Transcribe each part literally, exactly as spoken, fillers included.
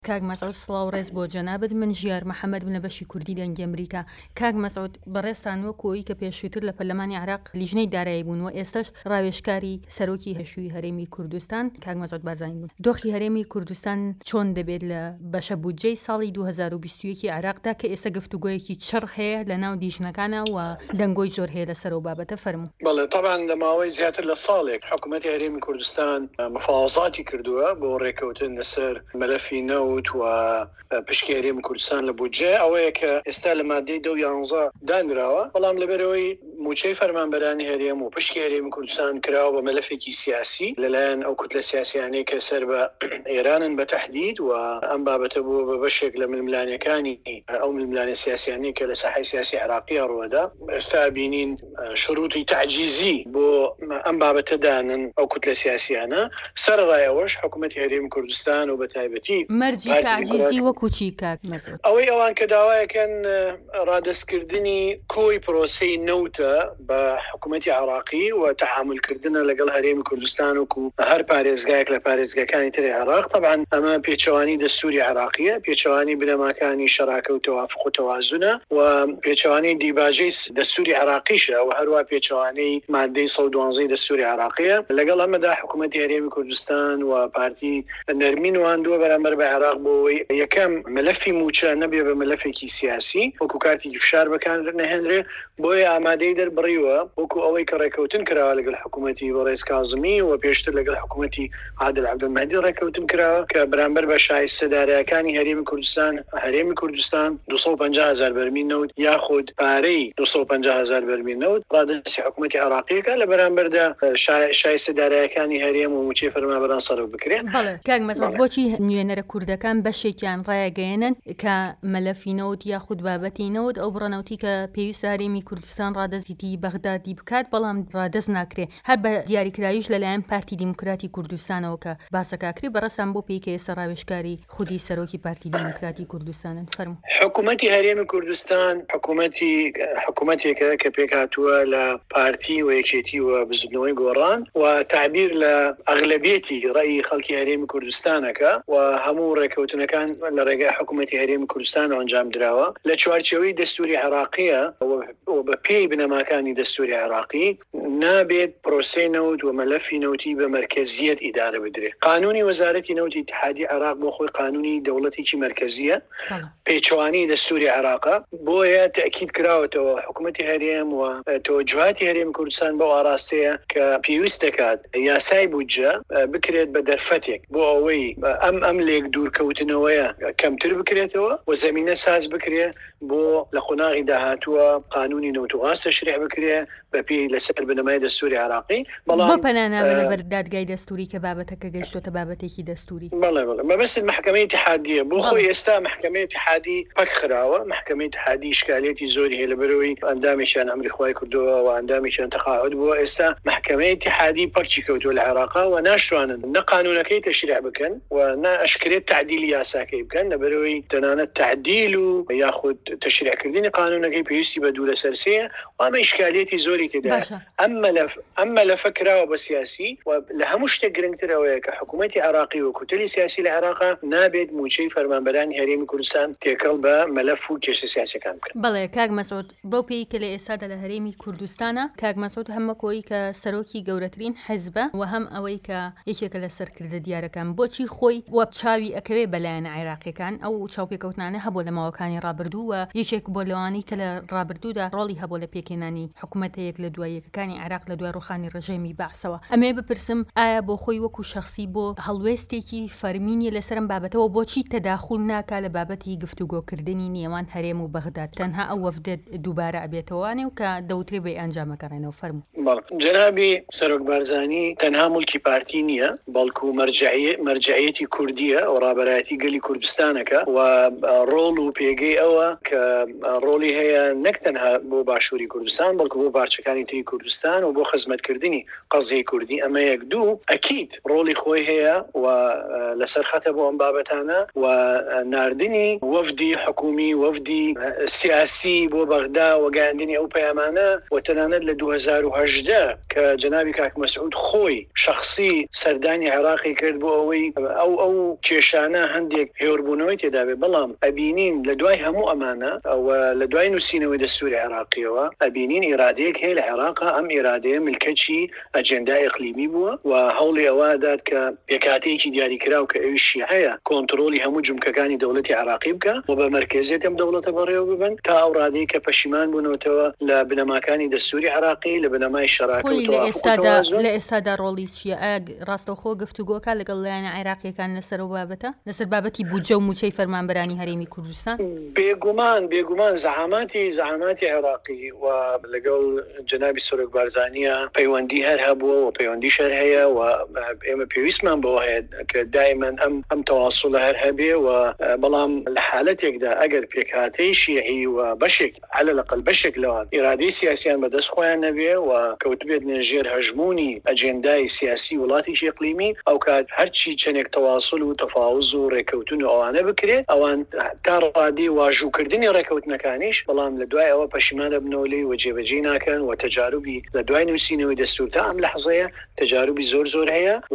کاک مەسعود سڵاو ڕێز بۆ جەنابەت. من ژیار محەممەد بنە بەشی کوردی دەنگی ئەمریکا. کاک مەسعود بەڕێستان وەکۆی کە پێشووتر لە پەرلەمانی عێراق لیژنەی دارایی بوون و ئێستش ڕاوێژکاری سەرۆکی هەشووی هەرێمی کوردستان کاک مەسعود بارزانی بوون. دۆخی هەرێمی کوردستان چۆن دەبێت لە بەشە بودجەی ساڵی دوو هەزار و بیست و یەک عێراقدا کە ئێستا گفتوگۆیەکی چڕ هەیە لە ناو دیژنەکانە و دەنگۆی زۆر هەیە لەسەر و بابەتە فەرموو. بەڵێ طبعا لە ماوەی زیاتر لە ساڵێک حکوومەتی هەرێمی کوردستان مفاوەزاتی کردووە بۆ ڕێکەوتن لەسەر مەلەفی نەوت و پشکی هەرێمی کوردستان لە بودجێ ئەوەیە کە ئێستا لە مادەی دە و یانزە دانراوە، بەڵام لەبەرەوەی موچەی فەرمانبەرانی هەرێم و پشکی هەرێمی کوردستان کراوە بە مەلەفێکی سیاسی لەلایەن ئەو کوتلە سیاسیانەی کە سەر بە ئێرانن بە تەحدید و ئەم بابەتە بووە بە بەشێک لە ململانیەکانی ئەو ململانە سیاسیانەی کە لە ساحەی سیاسی عێراقیە ڕووەدا. ئێستا بینین شروطی تعجیزی بۆ ئەم بابەتە دانن ئەو کوتلە سیاسیانە. سەرڕایەوەش حکوومەتی هەرێمی کوردستان و بەتایبەتی مەرجی تعجیزی وەکو چی کاک مەسعود؟ ئەوەی ئەوان کە داوایەکەن ڕادەستکردنی کۆی پرۆسەی نەوتە بە حکوومەتی عێراقی و تەحاملکردنە لەگەڵ هەرێمی کوردستان وکو هەر پارێزگایەک لە پارێزگاکانی تری عێراق. طبعا ئەمە پێچەوانی دەستوری عێراقیە، پێچەوانی بنەماکانی شەراکە و تەوافق و تەوازونە و پێچەوانی دیباجەی دەستوری عێراقیشە و هەروە پێچەوانەی مادەی سەد و دوانزەی دەستوری عێراقیە. لەگەڵ ئەمەدا حکوومەتی هەرێمی کوردستان و پارتی نەرمین واندووە بەرامبەر بە عێراق بۆەوەی یەکەم مەلەفی موچە نەبێ بە مەلەفێکی سیاسی وەکو کارتێکی فشار بەکار نەهێنرێ، بۆیە ئامادەی دەربڕیوە وەکو ئەوەی کە ڕێکەوتن کراوە لەگەڵ حکوومەتی بەڕێز کاظمی و پێشتر لەگەڵ حکوومەتی عادل عەبدولمەهدی ڕێکەوتن کراوە کە بەرامبەر بە شایستەدارەکانی هەرێمی کوردستان هەرێمی کوردستان دووسەد و پەنجا هەزار بەرمیل نەوت یاخود پارەی دووسەد و پەنجا هەزار بەرمیل نەوت ڕادەسی حکوومەتی عێراقیەکە لە بەرامبەردا شایستەدارەکانی هەرێم و موچەی فەرمانبەران سەرۆک بکرێن. بەڵێ کاک مەسعود، بۆچی نوێنەرە کوردەکان بەشێکیان ڕایەگەیەنن کە مەلەفی نەوت یاخود بابەتی نەوت ئەو بڕەنەوتی کە پێویستە هەرێمی کوردستان ڕادەزیتی بەغدادی بکات بەڵام ڕادەست ناکرێ، هەر بە دیاریکراویش لەلایەن پارتی دیموکراتی کوردستانەوە کە باسەکاکری بەڕەسان بۆ پێی کە ئێستا ڕاوێژکاری خودی سەرۆکی پارتی دیموکراتی کوردستانن. فەرموو. حکوومەتی هەرێمی کوردستان حکوومەتی حکوومەتێکە کە پێکهاتووە لە پارتی و یەکێتی و بزودنەوەی گۆڕان و تعبیر لە ئەغلەبیەتی ڕێی خەڵکی هەرێمی کوردستانەکە و هەموو ڕێکەوتنەکان لە ڕێگای حکوومەتی هەرێمی کوردستان ئەنجام دراوە لە چوارچێوەی دەستوری عێراقیە و بە پێی بنەماکانی دەستوری عێراقی نابێت پرۆسەی نەوت و مەلەفی نەوتی بە مرکزیەت ئیدارە بدرێت. قانونی وەزارەتی نەوتی اتحادی عێراق بۆ خۆی قانونی دەوڵەتێکی مرکزیە پێچەوانی دەستوری عێراقە، بۆیە تەکید کراوەتەوە حکوومەتی هەرێم و تۆجهاتی هەرێمی کوردستان بە ئاراستەیە کە پێویست دەکات یاسای بودجە بکرێت بە دەرفەتێک بۆ ئەوەی ئەم ئەم لێک دوورکەوتنەوەیە کەمتر بکرێتەوە و زەمینە ساز بکرێت بۆ لە قۆناغی داهاتووە قانونی نەوتوغاز تەشریع بکرێت بەپێی لەسەر بنەمای دەستوری عێراقی. بەڵام بۆ پەناناوە لەبەر دادگای دەستوری کە بابەتەکە گەیشتۆتە بابەتێکی دەستوری. بەڵێ بەڵێ مەبەست محکەمەی اتحادیە بۆ خۆی ئێستا محکەمەی اتحادی پەک خراوە. محکەمەی اتحادی ئیشکالێتی زۆری هەیە لەبەرەوەی ئەندامێکیان ئەمریخای کردووە و ئەندامێکیان تەقاعد بووە. ئێستا محکەمەی اتحادی پەکچی کەوتووە لە عێراقا و ناشتوانن نە قانونەکەی تەشریع بکەن و نە ئەشکرێت تعدیلی یاساکەی بکەن، لەبەرەوەی تەنانەت تعدیل و یاخود تەشریعکردنی قانونەکەی پێویستی بە دوورە سەرسەیە و ئەمە ئیشکالێتی زۆری تێدا. ئەم مەلەف ئەم مەلەفە کراوە بە سیاسی و لە هەموو شتێک گرنگترەوەیە کە حکوومەتی عێراقی و کوتەلی سیاسی لە عێراقا نابێت موچەی فەرمانبەرانی هەرێمی کوردستان تێکەڵ بە مەلەف و کێشە سیاسیەکان بکرێت. بەڵێ کاک مەسعود، بۆ پێی کە لە ئێستادا لە هەرێمی کوردستانە کاک مەسعود هەمەکۆی کە سەرۆکی گەورەترین حیزبە و هەم ئەوەی کە یەکێکە لە سەرکردە دیارەکان بۆچی خۆی وە چاوی ئەکەوێ بەلایەن عێراقیەکان ئەو چاوپێکەوتنانە هەبوو لە ماوەکانی ڕابردوو و یەکێک بۆ لەوانەی کە لە ڕابردوودا ڕۆڵی هەبوو لە پێکێنانی حکوومەتەیەک لە دوای یەکەکانی عێراق لە دوای ڕوخانی ڕژێمی بەعسەوە. ئەمێ بپرسم ئایا بۆ خۆی وەکو شەخسی بۆ هەڵوێستێکی فەرمینی لەسەرم بابەتەوە بۆچی تەداخل ناکا لە بابەتی گفتوگۆکردنی نێوان هەرێم و بەغداد تەنها ئەو وەفدە دووبارە ئەبێتەوەوانێ و کە دەوترێ بە ئەنجامەکەڕێنەوە؟ فەرموو. جەنابی سەرۆک بارزانی تەنها مولکی پارتی نییە، بەڵکو مەرجعیەتی کوردیە و ڕابەرایەتی گەلی کوردستانەکە و ڕۆڵ و پێگەی ئەوە کە ڕۆڵی هەیە نەک تەنها بۆ باشووری کوردستان بەڵکو بۆ بارچە باشەکانی تری کوردستان و بۆ خزمەتکردنی قەزیەی کوردی ئەمە یەک دوو ئەکید ڕۆڵی خۆی هەیە و لەسەر خەتە بۆ ئەم بابەتانە و ناردنی وەفدی حکومی وەفدی سیاسی بۆ بەغدا و گەیاندنی ئەو پەیامانە و تەنانەت لە دوو هەزار و هەژدە کە جەنابی کاک مەسعود خۆی شخصی سەردانی عێراقی کرد بۆ ئەوەی ئەو ئەو کێشانە هەندێک هێوربوونەوەی تێدا بێ بەڵام ئەبینین لە دوای هەموو ئەمانە ئەو لە دوای نووسینەوەی دەستوری عێراقیەوە ئەبینین ئیرادەیەک هەیە لە عێراقا ئەم ئیرادەیە ملکەچی ئەجێندای ئیقلیمی بووە و هەوڵی ئەوە داد کە پێکاتەیەکی دیاریکراو کە ئەویشی هەیە کۆنتڕۆلی هەموو جومکەکانی دەوڵەتی عێراقی بکە و بە مەرکێزیەت ئەم دەوڵەتە بەڕێوە ببن تا ئەو ڕادەیە کە پەشیمان بوونەوەتەوە لە بنەماکانی دەستوری عێراقی لە بنەمای شەراکەوت لە ئێستادا لە ئێستادا ڕۆڵی چییە؟ ڕاستەوخۆ گفتوگۆکە لەگەڵ لایەنە عێراقیەکان لەسەر و بابەتە لەسەر بابەتی بودجە و موچەی فەرمانبەرانی هەرێمی کوردستان؟ بێگومان بێگومان زەعاماتی زەعاماتی عێراقی و لەگەڵ جەنابی سۆرۆک بارزانیە پەیوەندی هەر هەبووە و پەیوەندی شەر هەیە و ئێمە پێویستمان بەوە هەیە کە دائیمەن ئەم ئەم تەواصل هەر هەبێ و بەڵام لە حالەتێکدا ئەگەر پێکهاتەی شیعی و بەشێک على الأقل بەشێک لەوان ئیرادەی سیاسیان بەدەست خۆیان نەبێ و کەوت بێت نێژێر هەژمونی ئەجێندای سیاسی وڵاتیشی ئیقلیمی ئەو کات هەرچی چەندێک تەواصل و تەفاوز و ڕێکەوتن و ئەوانە بکرێت ئەوان تا ڕادی واژووکردنی ڕێکەوتنەکانیش بەڵام لە دوای ئەوە پەشیمانە بنەوەی و جێبەجێ ناکەن و تەجاروبی لە دوای نووسینەوەی دەستور تا ئەم لەحظەیە تەجاروبی زۆر زۆر هەیە و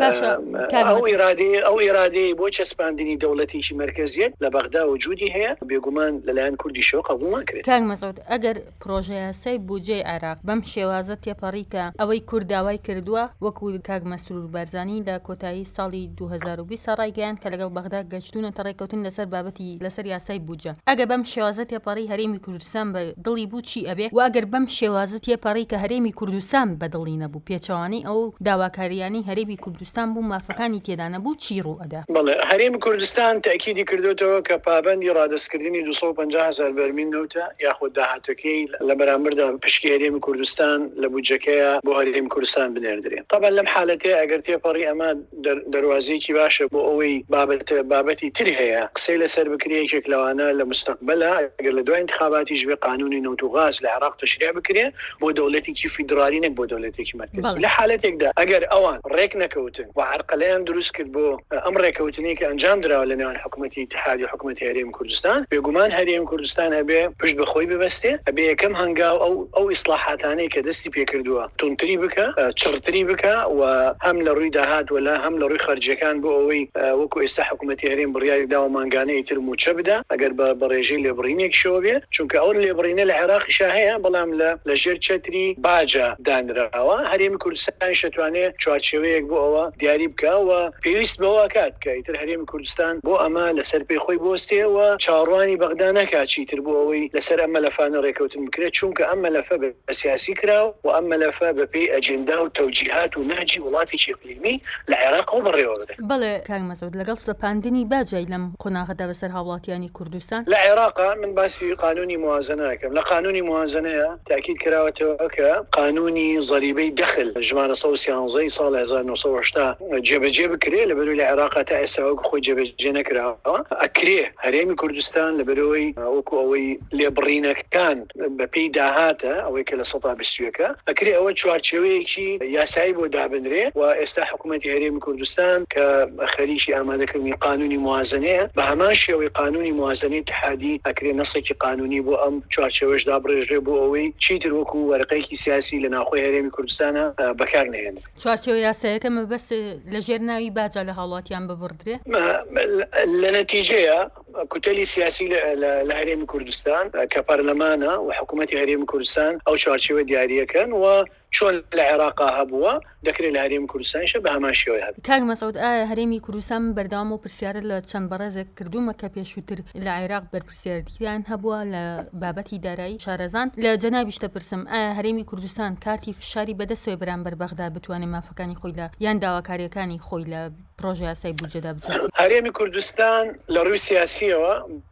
ئەو ئیرادەی ئەو ئیرادەی بۆ چەسپاندنی دەوڵەتیشی مەرکەزیەت لە بەغدا وجودی هەیە بێگومان لەلایەن کوردیشەوە قبوڵ ناکرێت. کاک مەسعود ئەگەر پرۆژە یاسای بودجەی عێراق بەم شێوازە تێپەڕی کە ئەوەی کورد داوای کردووە وەکو کاک مەسعود بارزانی لە کۆتایی ساڵی دوو هەزار و بیست ڕایگەیاند کە لەگەڵ بەغدا گەشتونەتە ڕێکەوتن لەسەر بابەتی لەسەر یاسای بودجە ئەگەر بەم شێوازە تێپەڕی هەرێمی کوردستان بە دڵی بوو چی ئەبێ و ئەگەر بەم شێوازە تێپەڕی کە هەرێمی کوردستان بە دڵی نەبوو پێچەوانی ئەو داواکاریانی هەرێمی کوردستان بوو مافەکانی تێدا نەبوو چی ڕوو ئەدا؟ بەڵێ هەرێمی کوردستان تاکیدی کردوتەوە کە پابەندی ڕادەستکردنی دووسەد و پەنجا هەزار بەرمیل نەوتە یاخود داهاتەکەی لە بەرامبەردا پشکی هەرێمی کوردستان لە بودجەکەیە بۆ هەرێمی کوردستان بنێردرێت. طبعا لەم حالەتەیە ئەگەر تێپەڕی ئەمە دەواازەیەکی باشە بۆ ئەوەی بابەت بابەتی تری هەیە قسەی لەسەر بکرێکێک لەوانە لە مستقبلە ئەگەر لە دوای انتخاباتیش بێ قانونی نەوت و غاز لە عێراق تەشریع بکرێ بۆ دەوڵەتێکی فیدرالی نەک بۆ دەوڵەتێکی مەرکەزی لە حالەتێکدا ئەگەر ئەوان ڕێک نەکەوتن و عرقەلەیان دروست کرد بۆ ئەم ڕێکەوتنی کە ئەنجام درراوە لە نێوان حکوومەتی اتحادی و حکوومەتی هەرێمی کوردستان بێگومان هەرێمی کوردستان هەبێ پشت بەخۆی ببەستێ ئەبێ یەکەم هەنگاو ئەو ئەو ئیسلاحاتانەی کە دەستی پێکردووە تونتری بکە چڕتری بکە و هەم لە ڕووی داهات ولا هەم لە ڕووی خەرجیەکان بۆ ئەوەی وەکو ئێستا حکوومەتی هەرێم بڕیاری داوە مانگانەی تر موچە بدە ئەگەر بە ڕێژەی لێبڕینێک شەوە بێ چونکە ئەو لێبڕینە لە عێراقیشا هەیە بەڵام لە لە ژێر چەتری باجە دانراوە هەرێمی کوردستان شەتوانێت چوارچێوەیەک بۆ ئەوە دیاری بکە و پێویست بەوە کات کە ئیتر هەرێمی کوردستان بۆ ئەمە لەسەر پێی خۆی بۆستێ و چاڕوانی بەغدا نەکات چیتر بۆ ئەوەی لەسەر ئەم مەلەفانە ڕێکەوتن بکرێت چونکە ئەم مەلەفە بە سیاسی کراوە و ئەم مەلەفە بە پێی ئەجێندا و تەوجیهات و نهجی وڵاتێکی ئیقلیمی لە عێراق بڕێوە بدە. بەڵێ کاک مەسعود لەگەڵ سەپاندنی باجای لەم قۆناغەدا بەسەر هاوڵاتیانی کوردستان لە عێراق من باسی قانونی موازنە دەکەم لە قانونی موازنەیە تاکید کراوەتەوە کە قانونی ضریبەی دەخل ژمارە سەد و سیانزەی ساڵ هەزار و نۆ سەد و هەشتا جێبەجێ بکرێ لە بەروی لە عێراق تا ئێستا وەکو خۆی جێبەجێ نەکراوە ئەکرێ هەرێمی کوردستان لە بەرەوەی وەکو ئەوەی لێبڕینەکان بە پێی داهاتە ئەوەی کە لە سەدا بیستویەکە ئەکرێ ئەوە چوارچێوەیەکی یاسایی بۆ دابنرێ و ئێستا حکوومەتی هەرێمی کوردستان کە خەریکی ئامادەکردنی قانونی موازنەیە بە هەمان شێوەی قانونی موازنەی اتحادی ئەکرێ نەسێکی قانونی بۆ ئەم چوارچێوەش دابڕێژرێ بۆ ئەوەی چیتر وەکو وەرەقەیەکی سیاسی لە ناوخۆی هەرێمی کوردستانە بەکار نهێنێت. چوارچێوە یاسایەکە مەبەس لە ژێر ناوی باجە لە هاوڵاتیان ببڕدرێ لە نەتیجەیە کوتەلی سیاسی لە هەرێمی کوردستان کە پەرلەمانە و حکوومەتی هەرێمی کوردستان ئەو چوارچێوە دیاریەکەن و چۆن لە عێراق هەبووە دەکرێت لە هەرێمی کوردستانیش بە هەمان شێوەیە هەبێت. کاک مەسعود ئایا هەرێمی کوردستان بەردەوام و پرسیارە لە چەند بەڕێزێک کردومە کە پێشووتر لە عێراق بەرپرسیاردیان هەبووە لە بابەتی دارایی شارەزان لە جەنابیش دەپرسم ئایا هەرێمی کوردستان کارتی فشاری بەدەستەوەی بەرامبەر بەغدا بتوانێت مافەکانی خۆی لە یان داواکاریەکانی خۆی لە پرۆژە یاسای بودجەدا بچەسبێت؟ هەرێمی کوردستان لە ڕووی سیاسیەوە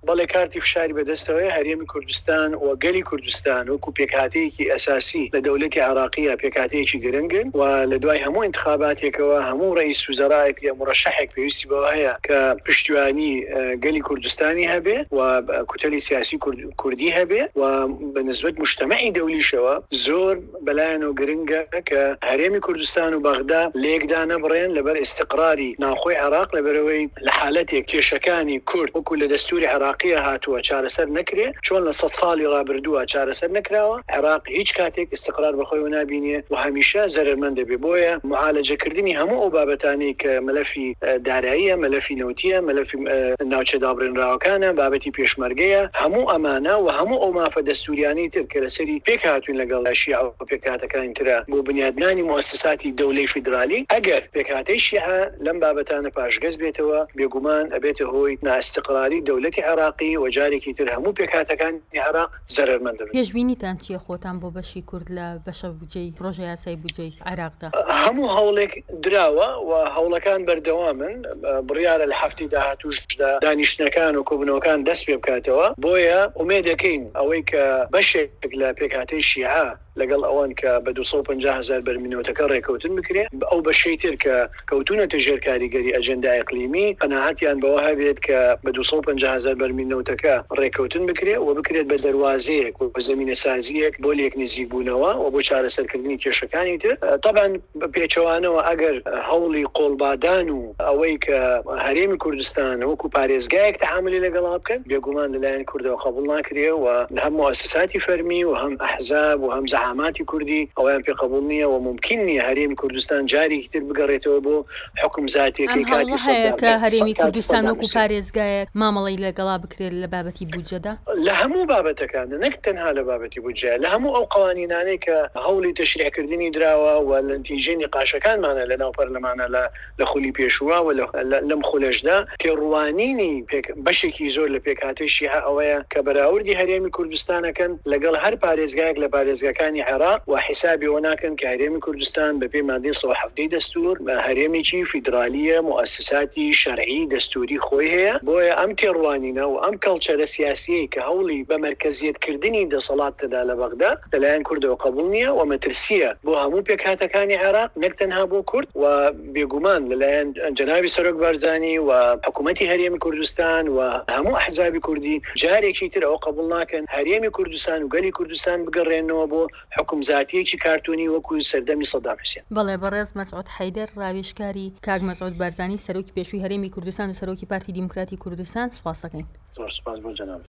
بەڵێ کارتی فشاری بەدەستەوەی هەرێمی کوردستان و گەلی کوردستان وەکو پێکهاتەیەکی ئەساسی لە دەوڵەتی عراقیە پێکهاتەیەکی گرنگن و لە دوای هەموو انتخاباتێکەوە هەموو ڕئیس وزەرایەک یا مڕەشەحێک پێویستی بەوە هەیە کە پشتیوانی گەلی کوردستانی هەبێ و کوتەلی سیاسی کوردی هەبێ و بەنسبەت مجتەمەعی دەولیشەوە زۆر بەلایەنەوە گرنگە کە هەرێمی کوردستان و بەغدا لێکدا نەبڕێن لەبەر استقراری ناوخۆی عراق لەبەرەوەی لە حالەتێک کێشەکانی کورد وەکو لە دەستوری عراقیە هاتووە چارەسەر نەکرێ چۆن لە سەد ساڵی ڕابردووە چارەسەر نەکراوە عراق هیچ کاتێک استقرار بەخۆی نابینێ و هەمیشە زەرمەند دەبێ بۆیە معالەجەکردنی هەموو ئەو بابەتانی کە مەلەفی داراییە مەلەفی نەوتیە مەلەفی ناوچە دابڕێنراوەکانە بابەتی پێشمەرگەیە هەموو ئەمانە و هەموو ئەو مافە دەستوریانی تر کە لەسەری پێک هاتوون لەگەڵ شیعە و پێکهاتەکانی ترە بۆ بنیادنانی موسساتی دەوڵەی فیدرالی ئەگەر پێکهاتەی شیعە لەم بابەتانە پاشگەز بێتەوە بێگومان ئەبێتە هۆی نائستقراری دەوڵەتی عراقی و جارێکی تر هەموو پێکهاتەکانی عراق زەرمەند دەبێت. پێشبینیتان چییە خۆتان بۆ بەشی کورد لە بەشە بودجەی پرۆژە یاسای بودجەی عراقدا؟ هەموو هەوڵێک دراوە و هەوڵەکان بەردەوامن بڕیارە لە هەفتی داهاتووشدا دانیشتنەکان و کۆبنەوەکان دەست پێ بکاتەوە بۆیە ئومێد دەکەین ئەوەی کە بەشێک لە پێکهاتەی شیعە لەگەڵ ئەوان کە بە دووسەد و پەنجا هەزار بەرمینەوەتەکە ڕێکەوتن بکرێ ئەو بەشەی تر کە کەوتونەتە ژێر کاریگەری ئەجەندای ئەقلیمی قەناعەتیان بەوە هەبێت کە بە دووسەد و پەنجا هەزار بەرمینەوەتەکە ڕێکەوتن بکرێ و بکرێت بە دەواازەیەک و بە زمینە سازیەک بۆ لێک نزیک بوونەوە و بۆ چارەسەرکردنی کێشەکانی تر طبعاً پێچەوانەوە ئەگەر هەوڵی قۆڵبادان و ئەوەی کە هەرێمی کوردستان وەکو پارێزگایەک تەعاملی لەگەڵا بکەن بێگومان لەلایەن کوردەوە قبوڵ ناکرێ و هەم موسساتی فەرمی و هەم ئەحزاب و هەم زەعاماتی کوردی ئەویان پێ قبوڵ نییە و ممکن نییە هەرێمی کوردستان جارێکی تر بگەڕێتەوە بۆ حکم زاتێکی کاتی هەیە کە هەرێمی کوردستان وەکو پارێزگایە مامەڵی لەگەڵا بکرێت لە بابەتی بودجەدا لە هەموو بابەتەکانە نەک تەنها لە بابەتی بودجە لە هەموو ئەو قوانینانەی کە هەوڵی تەشریعکردنی دراوە و لە نتیجەی نقاشەکانمانە لە ناو پەرلەمانە لە خولی پێشووا و لەم خولەشدا تێڕوانینی بەشێکی زۆر لە پێکهاتەی شیعە ئەوەیە کە بەراوردی هەرێمی کوردستانەکەن لەگەڵ هەر پارێزگایەک لە پارێزگاکانی عێراق و حسابی ئەوە ناکەن کە هەرێمی کوردستان بەپێی مادەی سەد و هەفتەی دەستور هەرێمێکی فیدرالیە موسساتی شەرعی دەستوری خۆی هەیە بۆیە ئەم تێڕوانینە و ئەم کەڵچەرە سیاسیەی کە هەوڵی بە مەرکەزیەتکردنی دەسەڵات تدا لە بەغدا لەلایەن کوردەوە قبوڵ نییە و مەترسیە بۆ هەموو پێکهاتەکانی عێراق نەک تەنها بۆ کورد و بێگومان لەلایەن جەنابی سەرۆک بارزانی و حکوومەتی هەرێمی کوردستان و هەموو ئەحزابی کوردی جارێکی تر ئەوە قبوڵ ناکەن هەرێمی کوردستان و گەلی کوردستان بگەڕێنەوە بۆ حکم زاتیەکی کارتونی وەکو سەردەمی سەدام حوسێن. بەڵێ بەڕێز مەسعود حەیدەر ڕاوێژکاری کاک مەسعود بارزانی سەرۆکی پێشووی هەرێمی کوردستان و سەرۆکی پارتی دیموکراتی کوردستان سوپاس دەکەین. زۆر سوپاس بۆ جەناب.